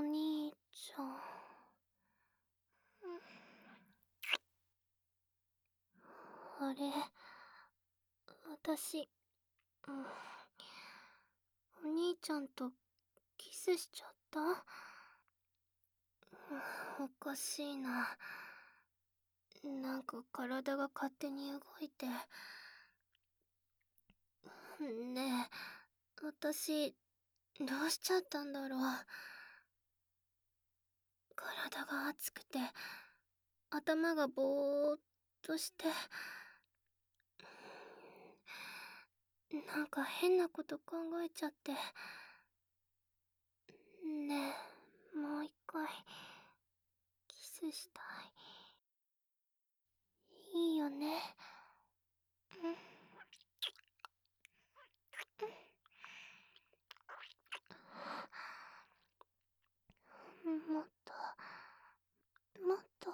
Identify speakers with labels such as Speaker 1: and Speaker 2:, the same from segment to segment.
Speaker 1: 兄ちゃん。あれ、私、お兄ちゃんとキスしちゃった？おかしいな。なんか体が勝手に動いて。ねえ、私、どうしちゃったんだろう。体が熱くて、頭がぼーっとして、なんか変なこと考えちゃって。ねえ、もう一回、キスしたい。いいよね。もっと、もっと。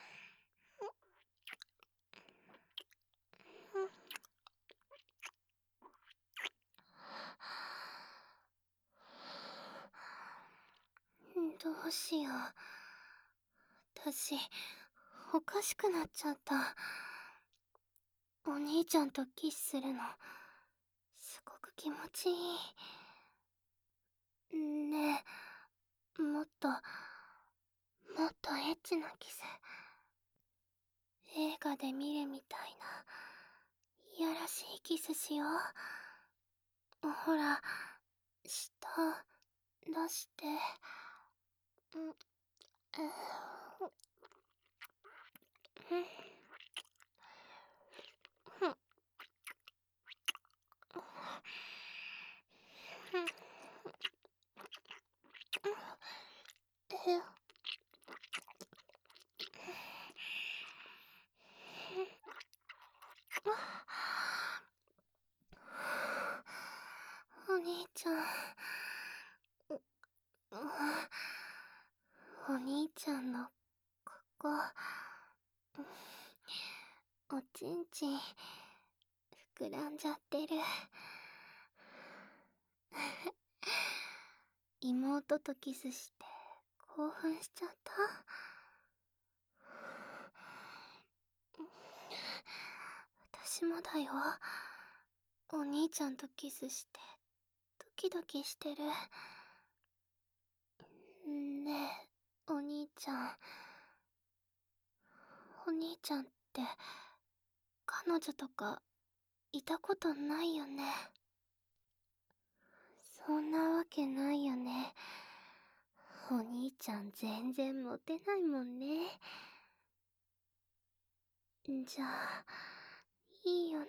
Speaker 1: どうしよう。私、おかしくなっちゃった。お兄ちゃんとキスするの、すごく気持ちいい。ねえ、もっとエッチなキス。映画で見るみたいな、いやらしいキスしよう。ほら、舌、出して。うん、お兄ちゃん。お兄ちゃんのここ、おちんちん膨らんじゃってる。妹とキスして興奮しちゃった。私もだよ。お兄ちゃんとキスしてドキドキしてる。ねえ、お兄ちゃん。お兄ちゃんって彼女とかいたことないよね。そんなわけないよね。お兄ちゃん全然モテないもんね。じゃあ、いいよね。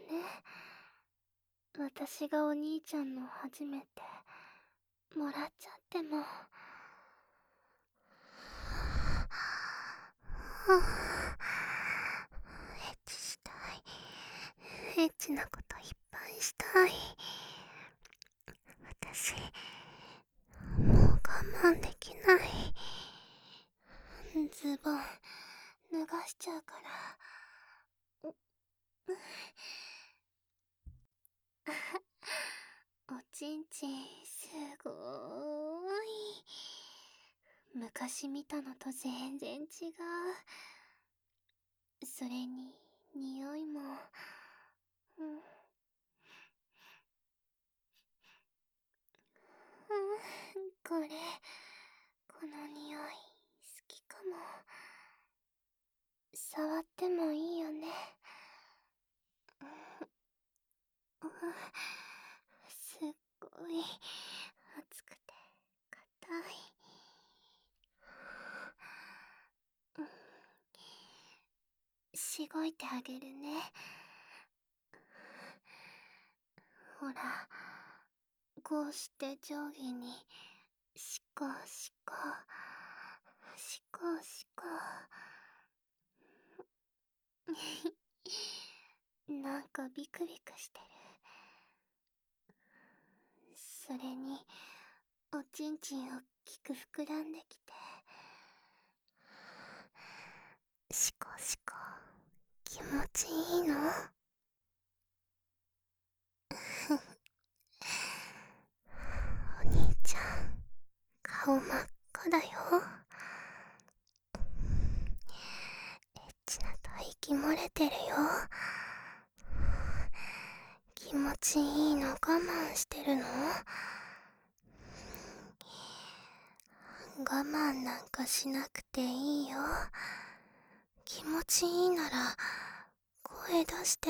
Speaker 1: 私がお兄ちゃんの初めてもらっちゃっても。エッチしたい。エッチなこといっぱいしたい。私、もう我慢できない。ズボン脱がしちゃうから。おちんちんすごーい。昔見たのと全然違う。それに匂いも、これ、この匂い好きかも。触ってもいいよね。すっごい熱くて硬い。しごいてあげるね。ほら、こうして上下にしこしこしこしこ。なんかビクビクしてる。それにおちんちんおっきく膨らんできて、しこしこ気持ちいいの。お兄ちゃん顔真っ赤だよ。エッチなと息漏れてるよ。気持ちいいの我慢してるの？我慢なんかしなくていいよ。気持ちいいなら声出して。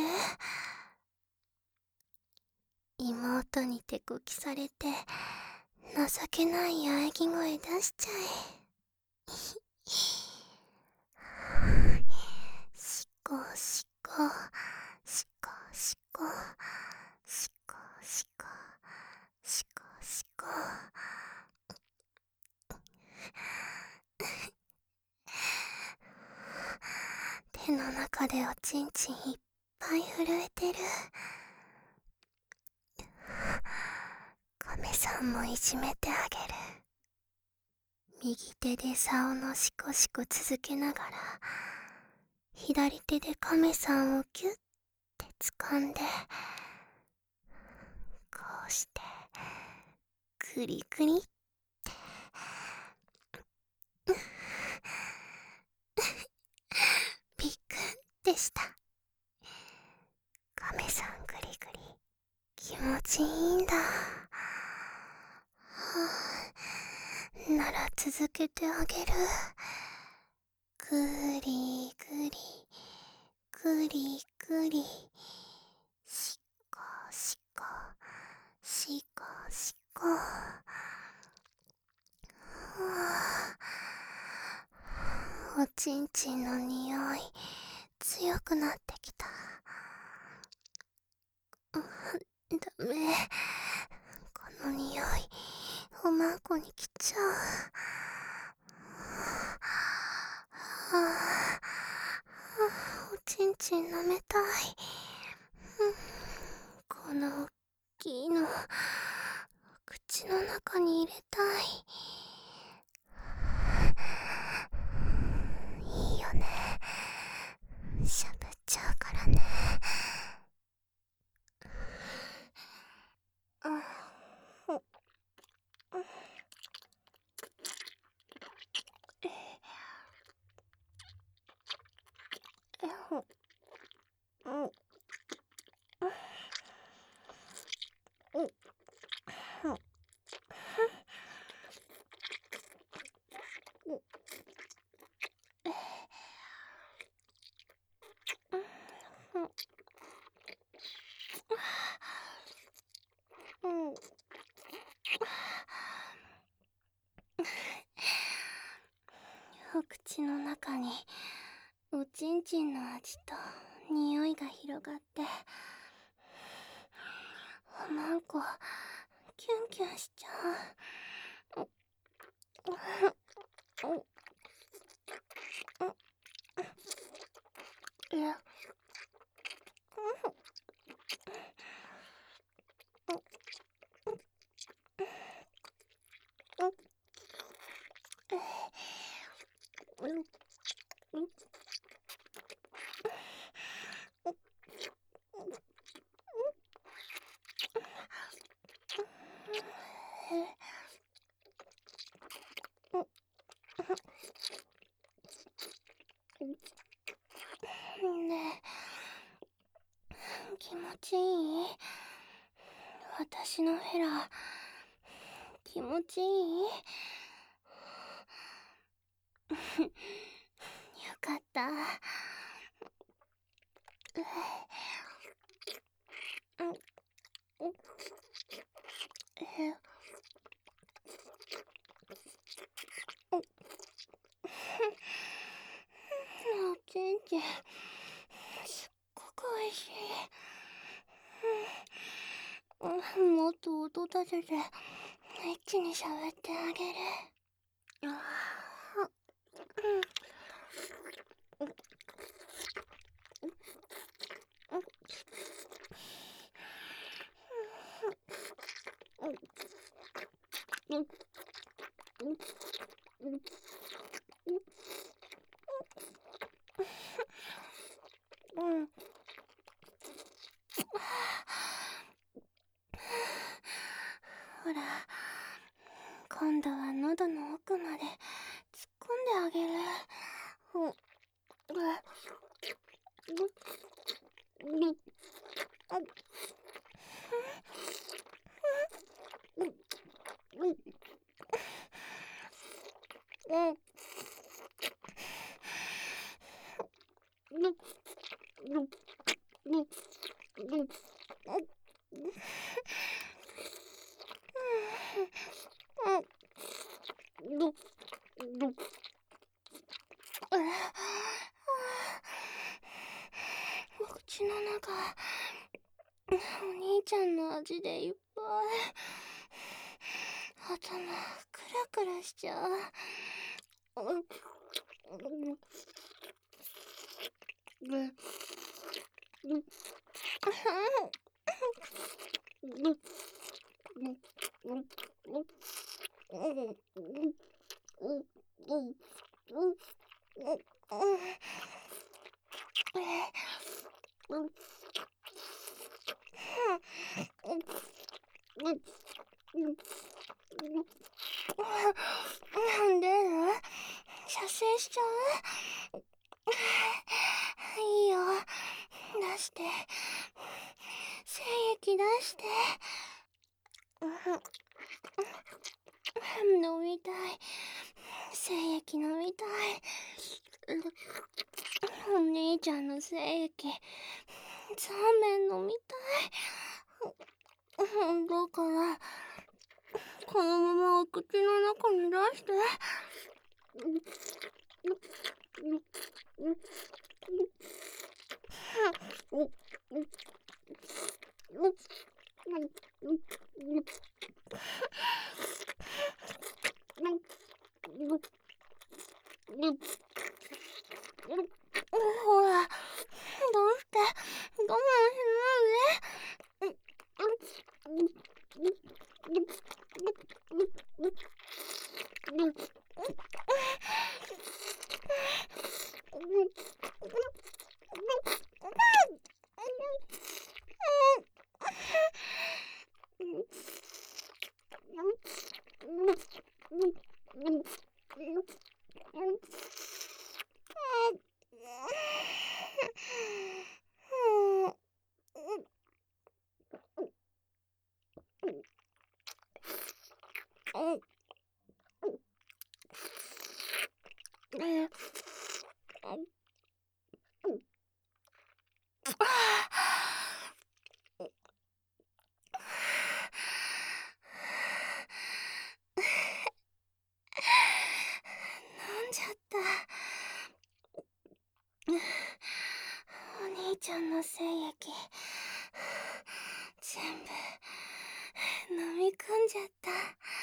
Speaker 1: 妹に手こきされて情けない喘ぎ声出しちゃえ。しこしこしこしこしこしこしこしこ。手の中でおちんちんいっぱい震えてる。亀さんもいじめてあげる。右手で竿のシコシコ続けながら、左手で亀さんをギュッて掴んで、こうしてグリグリってびっくりでした。亀さんグリグリ気持ちいいんだ。なら続けてあげる。グリグリグリグリシコシコシコシコ。おちんちんの匂い強くなってきた。ダメ、この匂いおまんこに来ちゃう。おちんちん舐めたい。この大きいの口の中に入れたい。いいよね、しゃぶっちゃうからね。お口の中におちんちんの味と匂いが広がって、おまんこキュンキュンしちゃう。ねえ、気持ちいい？私のフェラ気持ちいい？よかった。おちんちんすっごくおいしい。もっと音立ててエッチにしゃべってあげる。ほら、こ今度は喉の奥まで突っ込んであげる。お口の中、お兄ちゃんの味でいっぱい。頭クラクラしちゃう。なんで射精しちゃう？いいよ、出して、精液出して。飲みたい、精液飲みたい。お兄ちゃんの精液、ザーメン飲みたい。だからこのままお口の中に出して。ほら、どうして我慢しないで。飲んじゃった。お兄ちゃんの精液全部飲み込んじゃった。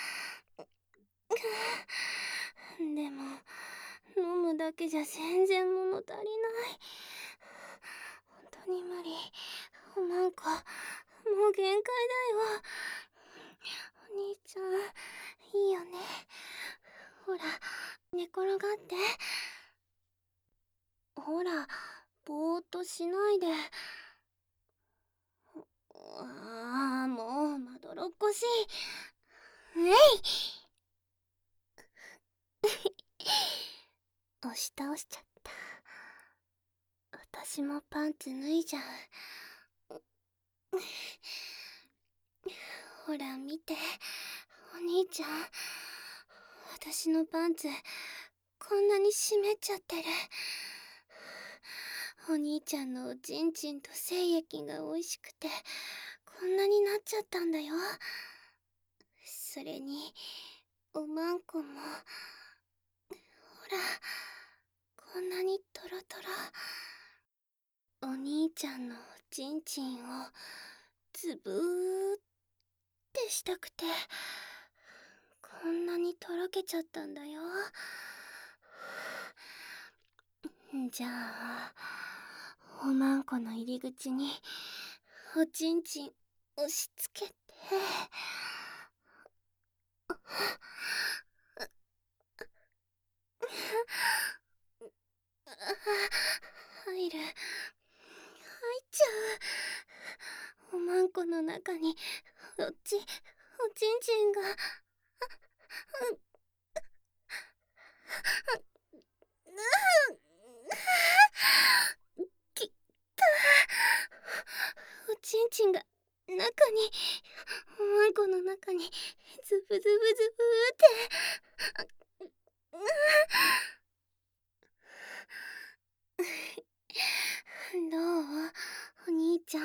Speaker 1: でも飲むだけじゃ全然物足りない。本当に無理。おまんこ、もう限界だよ。お兄ちゃんいいよね。ほら、寝転がって。ほら、ぼーっとしないで。ああ、もうまどろっこしい。えい押し倒しちゃった。私もパンツ脱いじゃう。ほら見て、お兄ちゃん、私のパンツこんなに湿っちゃってる。お兄ちゃんのおちんちんと精液が美味しくてこんなになっちゃったんだよ。それにおまんこもほら、こんなにトロトロ。お兄ちゃんのおちんちんをつぶーってしたくてこんなにとろけちゃったんだよ。じゃあおまんこの入り口におちんちん押し付けて。入っちゃう。おまんこの中におちんちんが。 きた。おちんちんが中に、おまんこの中にズブズブズブーって。どうお兄ちゃん。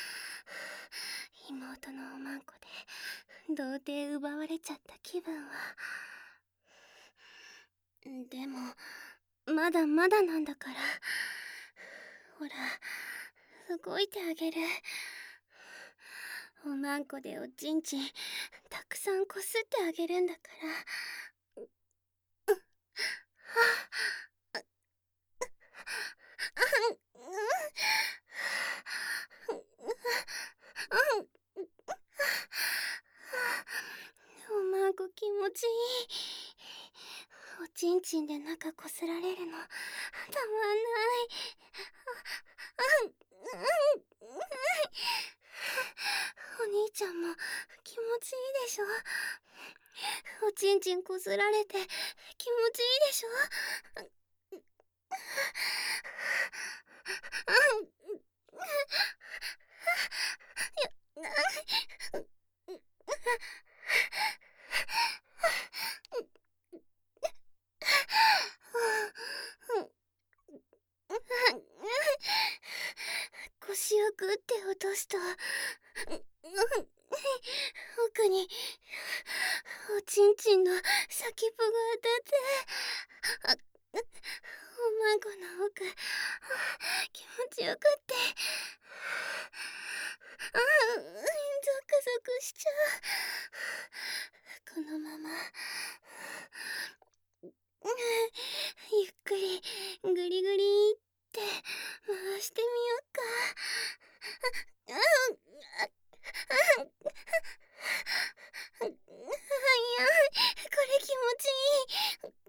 Speaker 1: 妹のおまんこで童貞奪われちゃった気分は。でもまだまだなんだから。ほら動いてあげる。おまんこでおちんちんたくさんこすってあげるんだから。おまんこ気持ちいい。おちんちんで中こすられるのたまんない。お兄ちゃんも気持ちいいでしょ。おちんちんこすられて気持ちいいでしょ。腰をグッて落とすと奥におちんちんの先っぽが当たって、おまんこの奥気持ちよくってゾクゾクしちゃう。このままゆっくりグリグリって回してみよっか。いや、これ気持ちいい。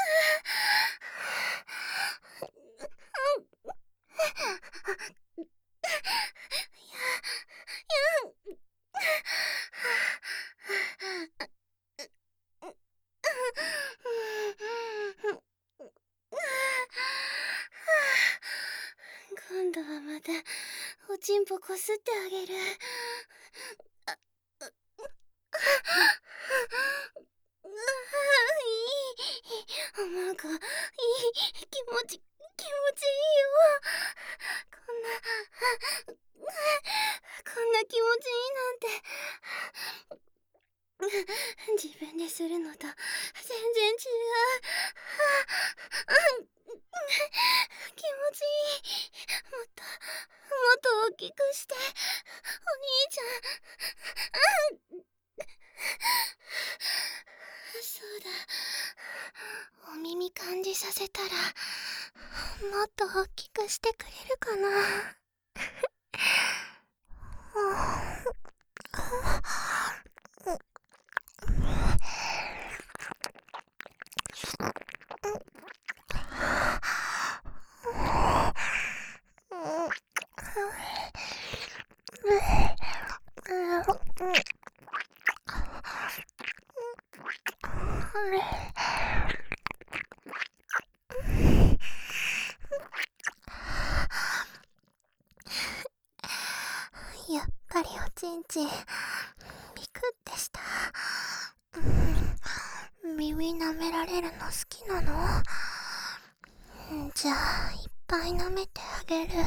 Speaker 1: 今度はまたおちんぽこすってあげる。いい。おまんこいい。気持ちいいよ。こんな気持ちいいなんて。自分でするのと全然違う。気持ちいい。もっと大きくしてお兄ちゃん。そうだ、お耳感じさせたらもっと大きくしてくれるかな。やっぱりおちんちんビクってした。耳舐められるの好きなの？じゃあいっぱい舐めてあげる。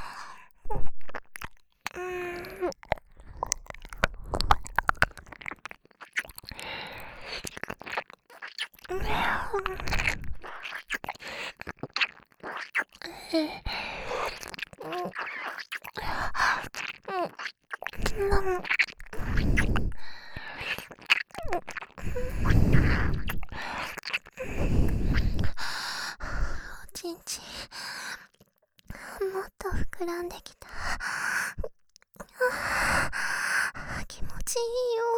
Speaker 1: おちんちんもっと膨らんできた。気持ちいいよ。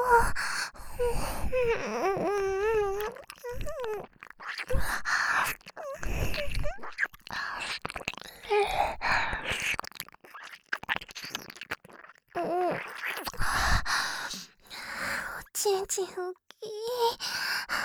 Speaker 1: おちんちん大きい。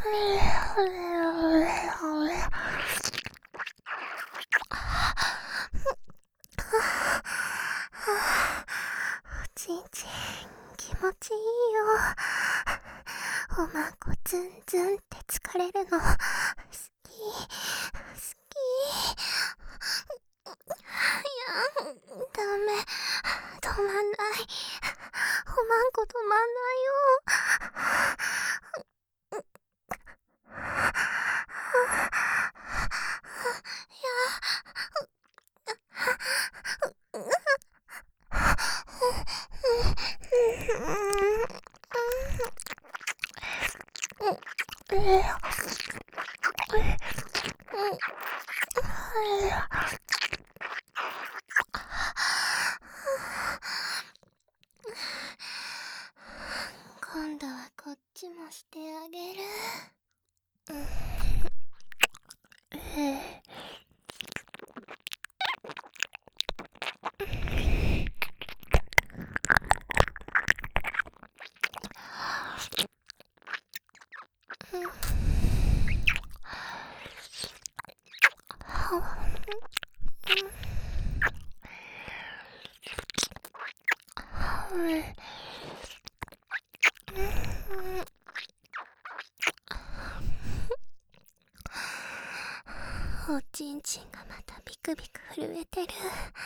Speaker 1: おちんちん気持ちいいよ。おまんこズンズンって疲れるの好き好き。いやダメ、止まんない。おまんこ止まんないよ。今度はこっちもしてあげる。おちんちんがまたビクビク震えてる。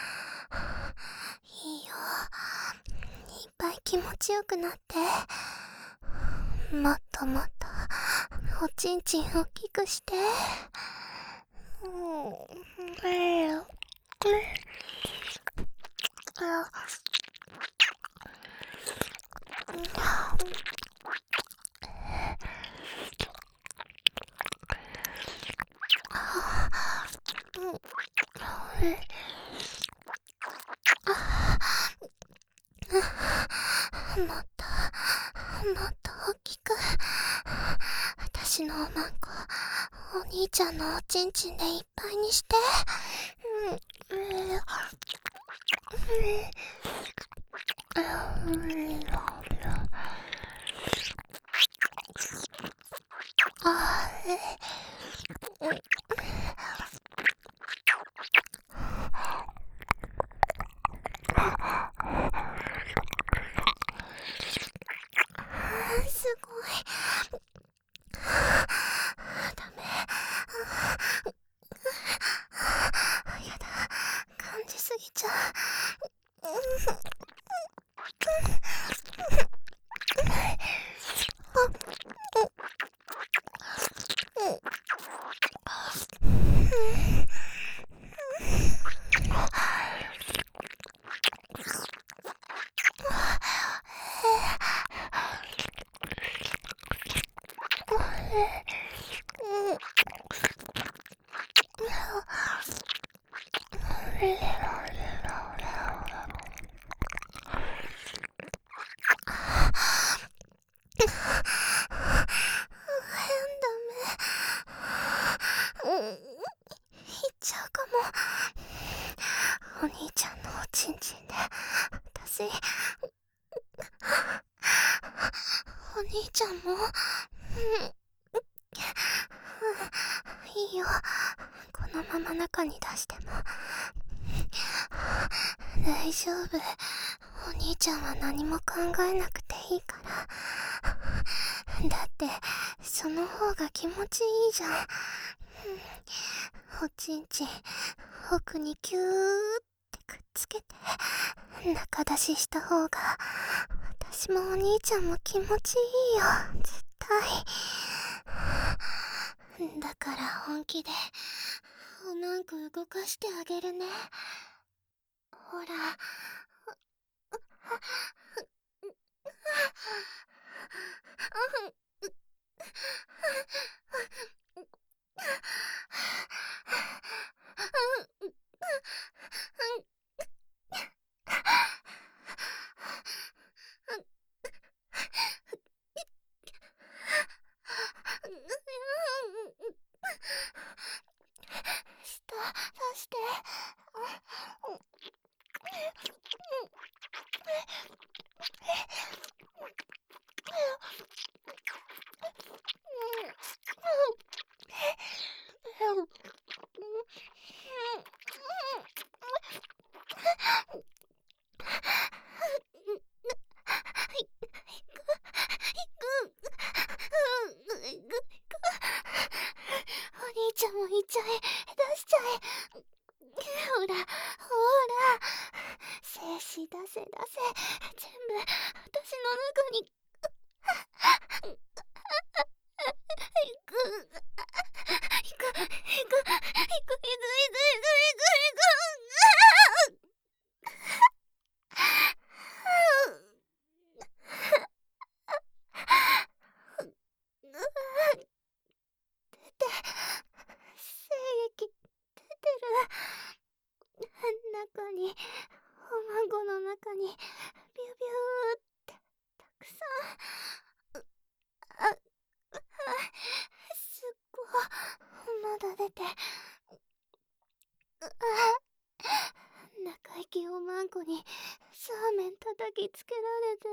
Speaker 1: いいよ、いっぱい気持ちよくなって。もっともっとおちんちん大きくして。もっともっと大きく。私のおまんこお兄ちゃんのおちんちんでいっぱいにして。すごい。ダメ。やだ、感じすぎちゃう。行っちゃうかも。お兄ちゃんのおちんちんで私お兄ちゃんも、いいよ、このまま中に出しても大丈夫。お兄ちゃんは何も考えなくていいから。だってその方が気持ちいいじゃん。おちんちん奥にキューってくっつけて中出しした方が私もお兄ちゃんも気持ちいいよ、絶対。だから本気でおまんこ動かしてあげるね。ほら。舌出して。 れて、中行きおまんこにそうめん叩きつけられて、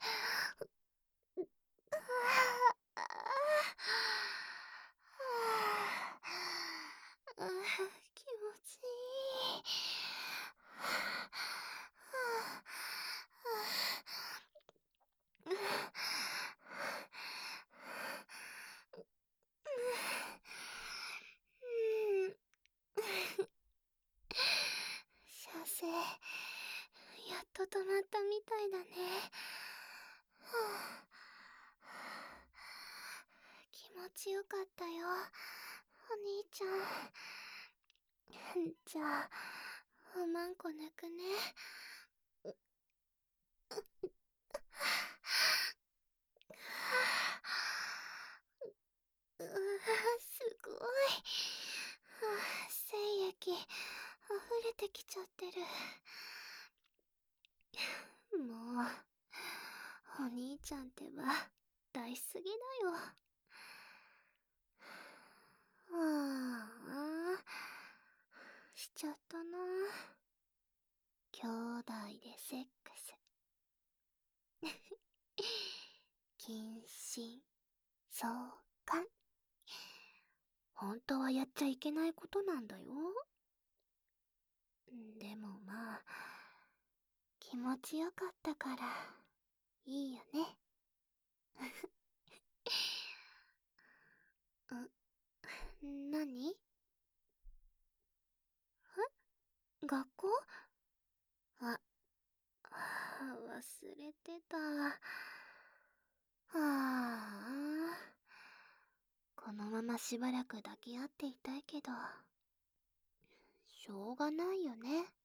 Speaker 1: 気持ちいい。射精、やっと止まったみたいだね。気持ちよかったよ、お兄ちゃん。じゃあ、おまんこ抜くね。すごい。精液、溢れてきちゃってる。もう、お兄ちゃんってば、大好きだよ。しちゃったな。兄弟でセックス。謹慎、相関。本当はやっちゃいけないことなんだよ。でもまあ、気持ちよかったから、いいよね。何？学校？あ、忘れてた。このまましばらく抱き合っていたいけど、しょうがないよね。